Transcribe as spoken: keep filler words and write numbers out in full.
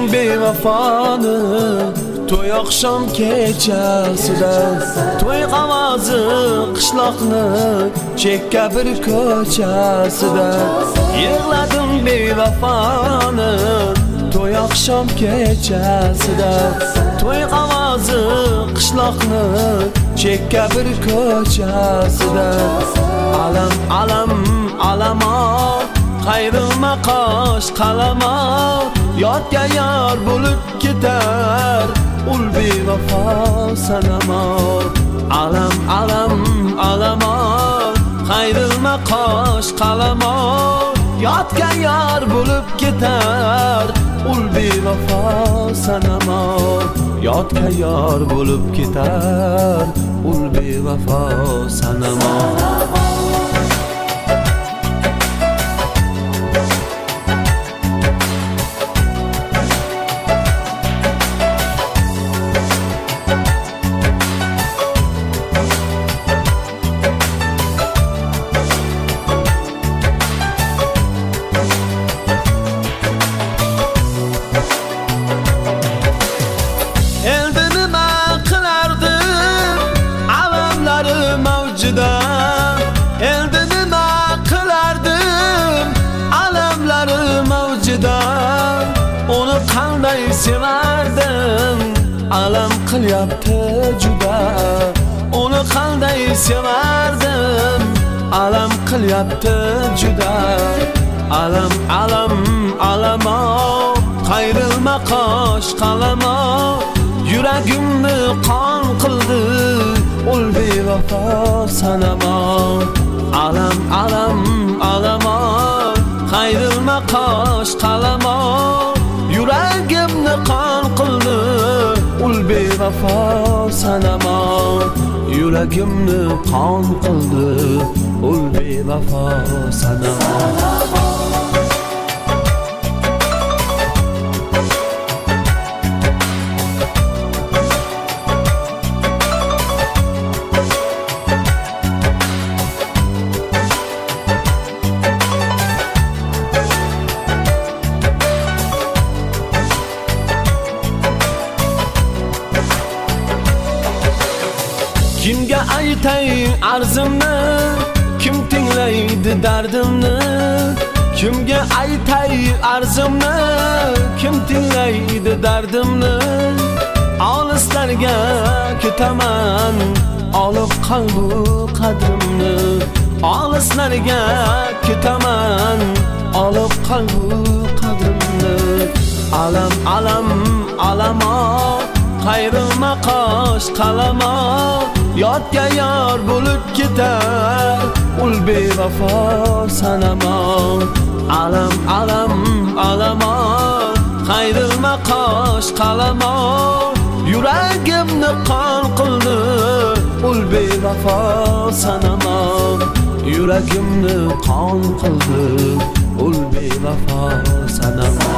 bevafoni to'y oqshom kechasida, to'y g'avozi qishloqni chekka bir ko'chasida. Yig'ladim bevafoni to'y oqshom kechasida, to'y g'avozi qishloqni chekka bir ko'chasida. Alam alam alamo qayrılma qosh qalamo, yodga yor bo'lib ketar ul bevafo sanamo. Alam alam alamo qayrılma qosh qalamo, yodga yor bo'lib ketar ul bevafo sanamo. Yodga yor bo'lib ketar ul bevafo sanamo. Endi nima qilardim alamlari mavjida, uni qanday sevardim alam qilyapti juda. Uni qanday sevardim alam qilyapti juda. Alam alam alamo qayrilma qosh qalamo, yuragimni qon qildi ul bevafo sanamo. Alam alam alamo qayrilma qosh qalamo, yuragimni qon qildi ul bevafo sanamo. Yuragimni qon qildi ul bevafo sanamo. Kimga aytay arzimni, kim tinglaydi dardimni? Kimga aytay arzimni, kim tinglaydi dardimni? Olislarga ketaman olib qalbu qadrimni. Olislarga ketaman olib qalbu qadrimni. Alam alam alamo qayrilma qosh qalamo, yodga yor bo'lib ketar ul bevafo sanamo. Alam alam alamo qayrilma qosh qalamo, yuragimni qon qildi ul bevafo sanamo. Yuragimni qon qildi ul bevafo sanamo.